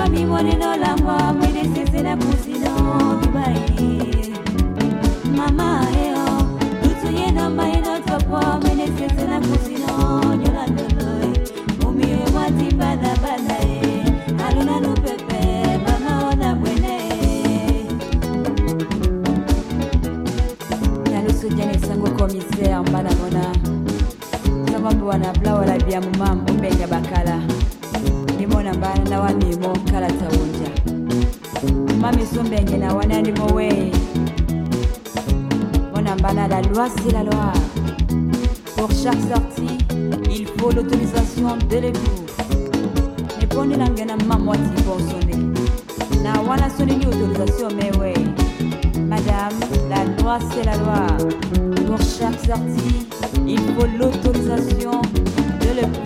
Mami moneno la moi, mwene sese na kusino Dubai. Mama eo, lutu yeno maeno topwa, mwene sese na kusino Yolanda loe. Mumi e wati bana bana e, aluna no pepe, mama ona mwene. Nalusu jene sango commissaire mbana mona. Samambu wana bla wala bia mumambu mbenya bakala. Nimona mbana na wanimo kala taunja. Mami sombenye na wananimo we. Mona mbana la loi c'est la loi. Pour chaque sortie, il faut l'autorisation de l'époux. Neponi langena mamwati pour sonner. Na wana sonner ni autorisation mais ouais. Madame, la loi c'est la loi. Pour chaque sortie, il faut l'autorisation de l'époux.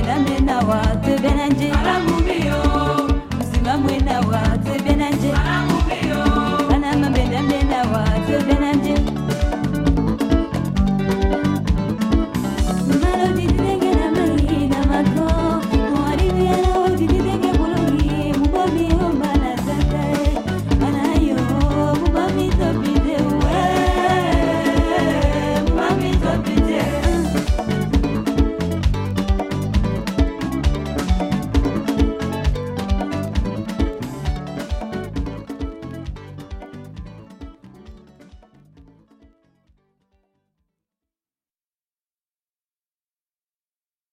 Benanje, Mzima mwena wa Benanje.